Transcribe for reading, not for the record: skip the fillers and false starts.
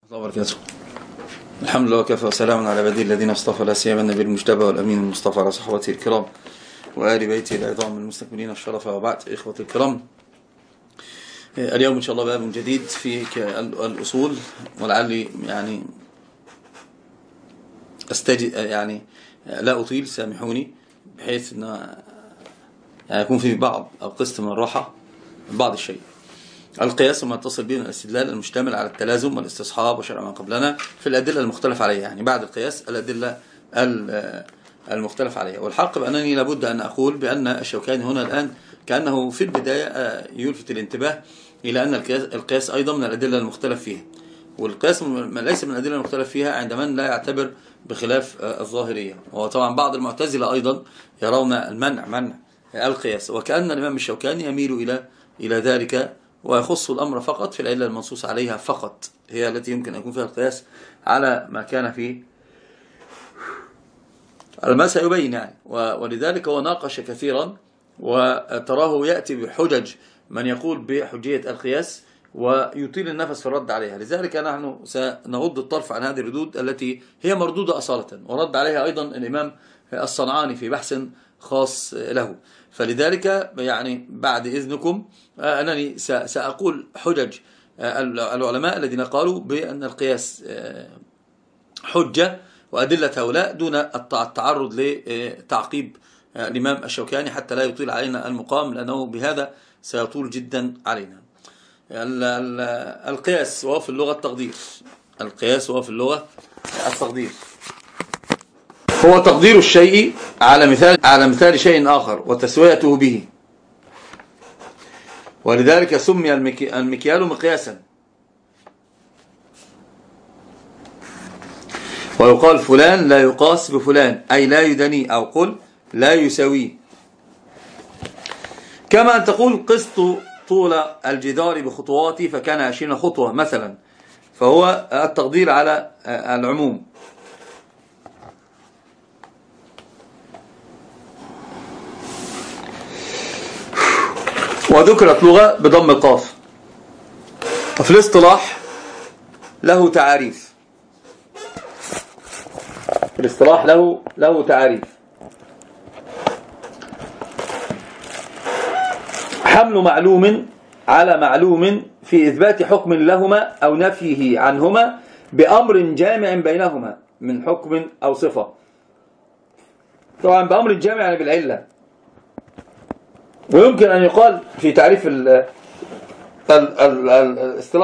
الله وبركاته. الحمد لله وكفى وسلام على عباده الذين اصطفى، لا سيما النبي المجتبى والامين المصطفى على صحبته الكرام وآل بيته العظام المستكملين الشرف. وبعد، اخوتي الكرام، اليوم ان شاء الله باب جديد في الاصول، ولعلي يعني لا اطيل، سامحوني، بحيث ان يكون في بعض او قسط من الراحه بعض الشيء. القياس وما يتصل به من الاستدلال المشتمل على التلازم والاستصحاب وشرع ما قبلنا في الأدلة المختلف عليها، يعني بعد القياس الأدلة المختلف عليها. والحق بأنني لابد أن أقول بأن الشوكاني هنا الآن كأنه في البداية يلفت الانتباه إلى أن القياس أيضا من الأدلة المختلف فيها، والقياس ليس من الأدلة المختلف فيها عند من لا يعتبر بخلاف الظاهرية. وطبعا بعض المعتزلة أيضا يرون منع القياس، وكأن الإمام الشوكاني يميل إلى ذلك ويخص الأمر فقط في العلة المنصوص عليها فقط، هي التي يمكن أن يكون فيها القياس على ما كان فيه ما سيبين يعني. ولذلك هو ناقش كثيرا، وتراه يأتي بحجج من يقول بحجية القياس ويطيل النفس في الرد عليها. لذلك نحن سنغض الطرف عن هذه الردود التي هي مردودة أصالة، ورد عليها أيضا الإمام الصنعاني في بحث خاص له. فلذلك يعني بعد إذنكم أنني سأقول حجج العلماء الذين قالوا بأن القياس حجة وأدلة هؤلاء، دون التعرض لتعقيب الإمام الشوكاني حتى لا يطيل علينا المقام، لأنه بهذا سيطول جدا علينا. القياس وهو في اللغة التقدير. القياس وهو في اللغة التقدير هو تقدير الشيء على مثال شيء آخر وتسويته به، ولذلك سمي المكيال مقياسا، ويقال فلان لا يقاس بفلان، أي لا يدني، أو قل لا يساوي. كما أن تقول قسط طول الجدار بخطواتي فكان 20 خطوة مثلا، فهو التقدير على العموم. وذكرت لغة بضم القاف. في الاصطلاح له تعاريف، في الاصطلاح له تعاريف: حمل معلوم على معلوم في إثبات حكم لهما أو نفيه عنهما بأمر جامع بينهما من حكم أو صفة. طبعا بأمر جامع يعني بالعلة. ويمكن أن يقال في تعريف الاصطلاح